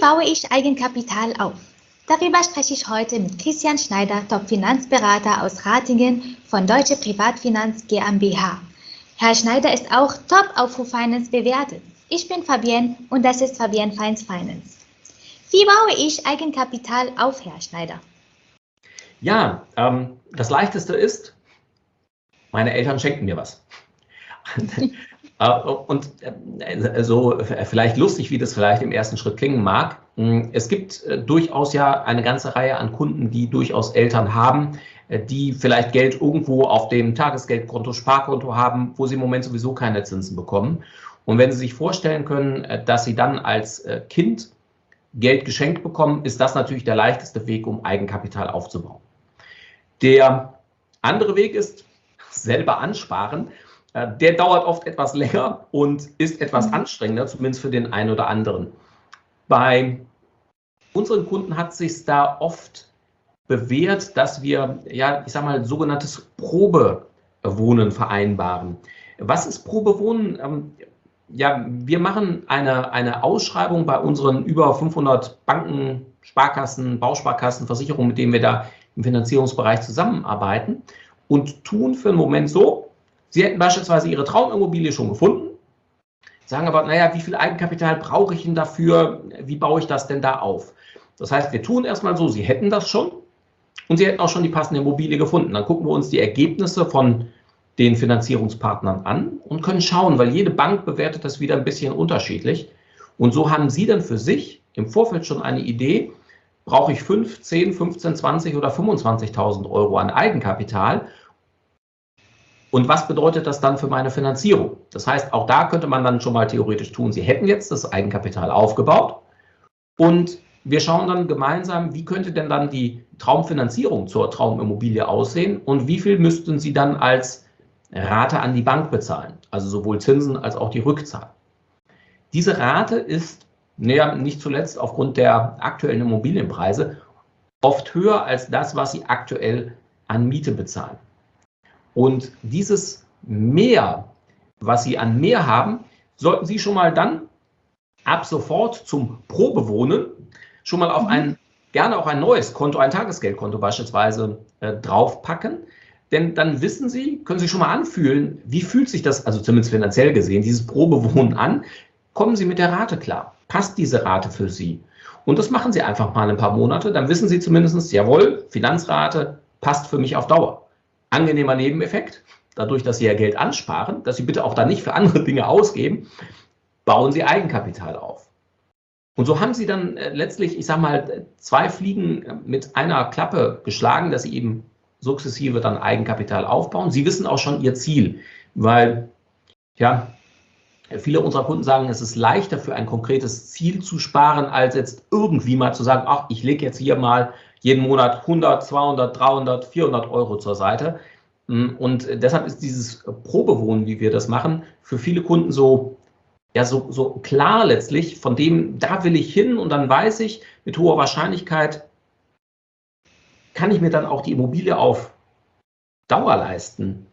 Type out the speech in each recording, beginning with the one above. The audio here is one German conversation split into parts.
baue ich Eigenkapital auf? Darüber spreche ich heute mit Christian Schneider, Top-Finanzberater aus Ratingen von Deutsche Privatfinanz GmbH. Herr Schneider ist auch top auf Finance bewertet. Ich bin Fabienne und das ist Fabienne Finance. Wie baue ich Eigenkapital auf, Herr Schneider? Ja, das Leichteste ist, meine Eltern schenken mir was. Und so vielleicht lustig, wie das vielleicht im ersten Schritt klingen mag, es gibt durchaus ja eine ganze Reihe an Kunden, die durchaus Eltern haben, die vielleicht Geld irgendwo auf dem Tagesgeldkonto, Sparkonto haben, wo sie im Moment sowieso keine Zinsen bekommen. Und wenn Sie sich vorstellen können, dass Sie dann als Kind Geld geschenkt bekommen, ist das natürlich der leichteste Weg, um Eigenkapital aufzubauen. Der andere Weg ist selber ansparen. Der dauert oft etwas länger und ist etwas anstrengender, zumindest für den einen oder anderen. Bei unseren Kunden hat es sich da oft bewährt, dass wir, ja, ich sage mal, sogenanntes Probewohnen vereinbaren. Was ist Probewohnen? Ja, wir machen eine Ausschreibung bei unseren über 500 Banken, Sparkassen, Bausparkassen, Versicherungen, mit denen wir da im Finanzierungsbereich zusammenarbeiten und tun für einen Moment so: Sie hätten beispielsweise Ihre Traumimmobilie schon gefunden, sagen aber, naja, wie viel Eigenkapital brauche ich denn dafür? Wie baue ich das denn da auf? Das heißt, wir tun erstmal so, Sie hätten das schon und Sie hätten auch schon die passende Immobilie gefunden. Dann gucken wir uns die Ergebnisse von den Finanzierungspartnern an und können schauen, weil jede Bank bewertet das wieder ein bisschen unterschiedlich. Und so haben Sie dann für sich im Vorfeld schon eine Idee: Brauche ich 5, 10, 15, 20 oder 25.000 Euro an Eigenkapital? Und was bedeutet das dann für meine Finanzierung? Das heißt, auch da könnte man dann schon mal theoretisch tun, Sie hätten jetzt das Eigenkapital aufgebaut und wir schauen dann gemeinsam, wie könnte denn dann die Traumfinanzierung zur Traumimmobilie aussehen und wie viel müssten Sie dann als Rate an die Bank bezahlen, also sowohl Zinsen als auch die Rückzahlung. Diese Rate ist, nicht zuletzt aufgrund der aktuellen Immobilienpreise, oft höher als das, was Sie aktuell an Miete bezahlen. Und dieses Mehr, was Sie an Mehr haben, sollten Sie schon mal dann ab sofort zum Probewohnen schon mal auf gerne auch ein neues Konto, ein Tagesgeldkonto beispielsweise draufpacken. Denn dann wissen Sie, können Sie schon mal anfühlen, wie fühlt sich das, also zumindest finanziell gesehen, dieses Probewohnen an. Kommen Sie mit der Rate klar? Passt diese Rate für Sie? Und das machen Sie einfach mal ein paar Monate, dann wissen Sie zumindest, jawohl, Finanzrate passt für mich auf Dauer. Angenehmer Nebeneffekt, dadurch, dass Sie ja Geld ansparen, dass Sie bitte auch dann nicht für andere Dinge ausgeben, bauen Sie Eigenkapital auf. Und so haben Sie dann letztlich, ich sage mal, 2 Fliegen mit einer Klappe geschlagen, dass Sie eben sukzessive dann Eigenkapital aufbauen. Sie wissen auch schon Ihr Ziel, weil, ja, viele unserer Kunden sagen, es ist leichter für ein konkretes Ziel zu sparen, als jetzt irgendwie mal zu sagen, ach, ich lege jetzt hier mal jeden Monat 100, 200, 300, 400 Euro zur Seite. Und deshalb ist dieses Probewohnen, wie wir das machen, für viele Kunden so klar letztlich, von dem, da will ich hin und dann weiß ich, mit hoher Wahrscheinlichkeit kann ich mir dann auch die Immobilie auf Dauer leisten.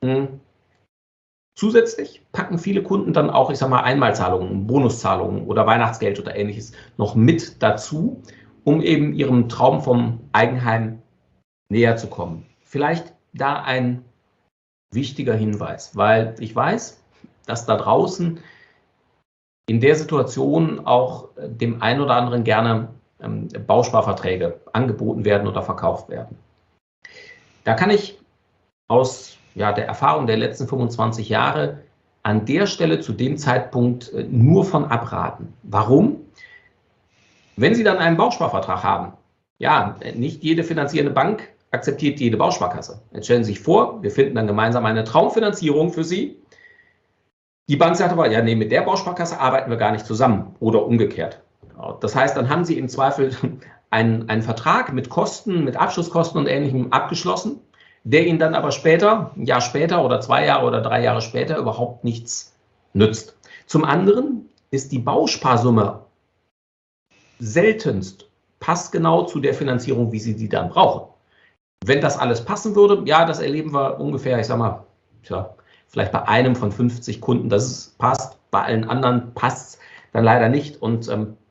Zusätzlich packen viele Kunden dann auch, ich sage mal, Einmalzahlungen, Bonuszahlungen oder Weihnachtsgeld oder ähnliches noch mit dazu, um eben ihrem Traum vom Eigenheim näher zu kommen. Vielleicht da ein wichtiger Hinweis, weil ich weiß, dass da draußen in der Situation auch dem einen oder anderen gerne Bausparverträge angeboten werden oder verkauft werden. Da kann ich aus der Erfahrung der letzten 25 Jahre an der Stelle zu dem Zeitpunkt nur von abraten. Warum? Wenn Sie dann einen Bausparvertrag haben, ja, nicht jede finanzierende Bank akzeptiert jede Bausparkasse. Jetzt stellen Sie sich vor, wir finden dann gemeinsam eine Traumfinanzierung für Sie. Die Bank sagt aber, ja, nee, mit der Bausparkasse arbeiten wir gar nicht zusammen oder umgekehrt. Das heißt, dann haben Sie im Zweifel einen Vertrag mit Kosten, mit Abschlusskosten und Ähnlichem abgeschlossen, der Ihnen dann aber später, ein Jahr später oder 2 Jahre oder 3 Jahre später überhaupt nichts nützt. Zum anderen ist die Bausparsumme seltenst passgenau zu der Finanzierung, wie Sie die dann brauchen. Wenn das alles passen würde, ja, das erleben wir ungefähr, ich sag mal, vielleicht bei einem von 50 Kunden, dass es passt, bei allen anderen passt es dann leider nicht. Und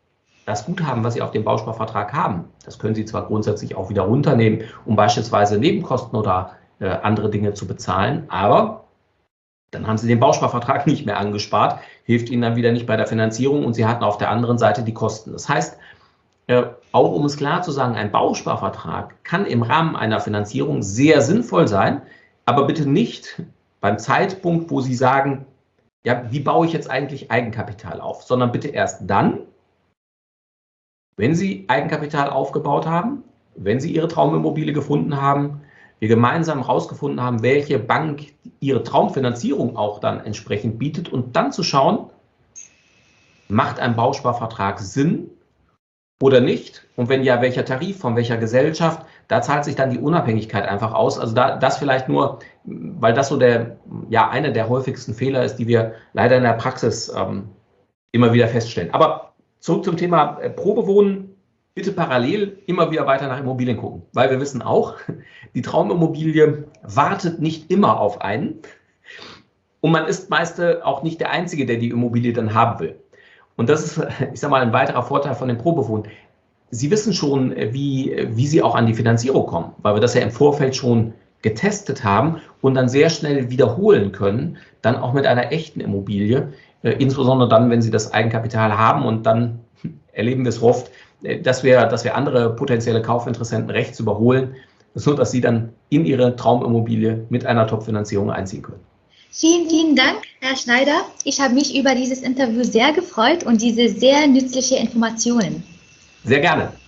das Guthaben, was Sie auf dem Bausparvertrag haben, das können Sie zwar grundsätzlich auch wieder runternehmen, um beispielsweise Nebenkosten oder andere Dinge zu bezahlen, aber dann haben Sie den Bausparvertrag nicht mehr angespart, hilft Ihnen dann wieder nicht bei der Finanzierung und Sie hatten auf der anderen Seite die Kosten. Das heißt, auch um es klar zu sagen, ein Bausparvertrag kann im Rahmen einer Finanzierung sehr sinnvoll sein, aber bitte nicht beim Zeitpunkt, wo Sie sagen, ja, wie baue ich jetzt eigentlich Eigenkapital auf, sondern bitte erst dann, wenn Sie Eigenkapital aufgebaut haben, wenn Sie Ihre Traumimmobilie gefunden haben, wir gemeinsam herausgefunden haben, welche Bank Ihre Traumfinanzierung auch dann entsprechend bietet und dann zu schauen, macht ein Bausparvertrag Sinn oder nicht? Und wenn ja, welcher Tarif, von welcher Gesellschaft? Da zahlt sich dann die Unabhängigkeit einfach aus. Also das vielleicht nur, weil das so einer der häufigsten Fehler ist, die wir leider in der Praxis immer wieder feststellen. Aber zurück zum Thema Probewohnen. Bitte parallel immer wieder weiter nach Immobilien gucken, weil wir wissen auch, die Traumimmobilie wartet nicht immer auf einen und man ist meist auch nicht der Einzige, der die Immobilie dann haben will. Und das ist, ich sage mal, ein weiterer Vorteil von dem Probewohnen. Sie wissen schon, wie Sie auch an die Finanzierung kommen, weil wir das ja im Vorfeld schon getestet haben und dann sehr schnell wiederholen können, dann auch mit einer echten Immobilie, insbesondere dann, wenn Sie das Eigenkapital haben und dann erleben wir es oft, dass wir andere potenzielle Kaufinteressenten rechts überholen, sodass Sie dann in Ihre Traumimmobilie mit einer Top-Finanzierung einziehen können. Vielen, vielen Dank, Herr Schneider. Ich habe mich über dieses Interview sehr gefreut und diese sehr nützlichen Informationen. Sehr gerne.